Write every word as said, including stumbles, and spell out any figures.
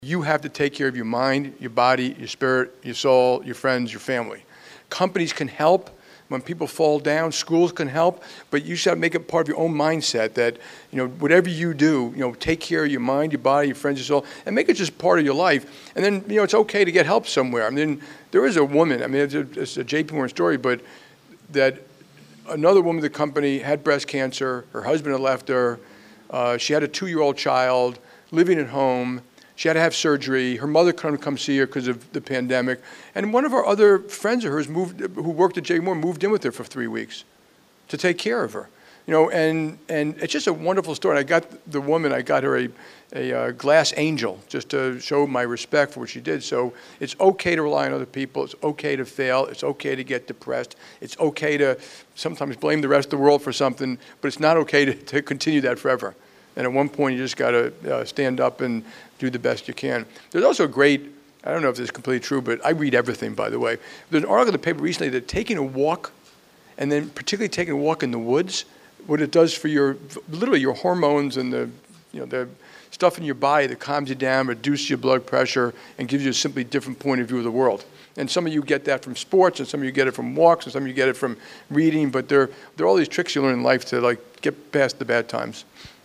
You have to take care of your mind, your body, your spirit, your soul, your friends, your family. Companies can help when people fall down. Schools can help, but you should make it part of your own mindset that, you know, whatever you do, you know, take care of your mind, your body, your friends, your soul, and make it just part of your life. And then, you know, it's okay to get help somewhere. I mean, there is a woman, I mean, it's a, it's a J P Morgan story, but that another woman in the company had breast cancer. Her husband had left her. Uh, she had a two-year-old child living at home. She had to have surgery. Her mother couldn't come see her because of the pandemic. And one of our other friends of hers moved, who worked at J P Morgan, moved in with her for three weeks to take care of her. You know, and, and it's just a wonderful story. And I got the woman, I got her a, a uh, glass angel just to show my respect for what she did. So it's okay to rely on other people. It's okay to fail. It's okay to get depressed. It's okay to sometimes blame the rest of the world for something, but it's not okay to, to continue that forever. And at one point, you just got to uh, stand up and do the best you can. There's also a great, I don't know if this is completely true, but I read everything, by the way. There's an article in the paper recently that taking a walk, and then particularly taking a walk in the woods, what it does for your, literally your hormones and the, you know, the stuff in your body that calms you down, reduces your blood pressure, and gives you a simply different point of view of the world. And some of you get that from sports, and some of you get it from walks, and some of you get it from reading, but there, there are all these tricks you learn in life to like get past the bad times.